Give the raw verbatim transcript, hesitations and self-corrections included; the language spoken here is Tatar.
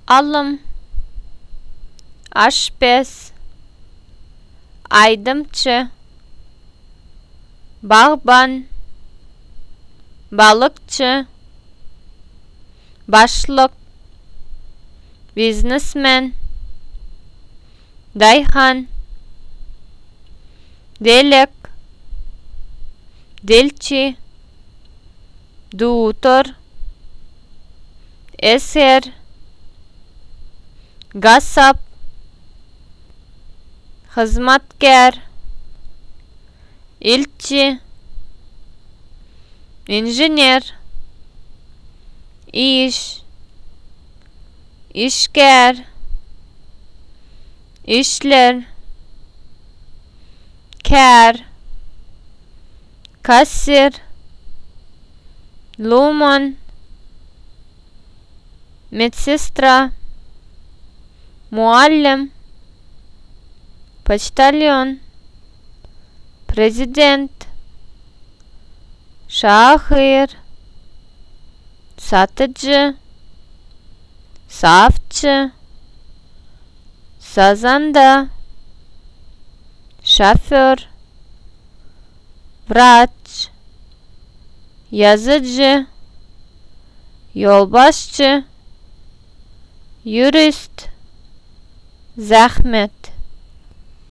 alım, aşpez, aydımçı, bağban, balıkçı, başlık, businessman, dayhan, delek, dilçi, duutor, eser, gasap, hizmetkar, ilçi, injiner, iş, işker, işler, kar, kasir, luman, медсестра, muallim, почтальон, prezident, şahır, satıcı, safçı, sazanda, şoför, vraç, yazıcı, yolbaşçı, yurist, zahmet.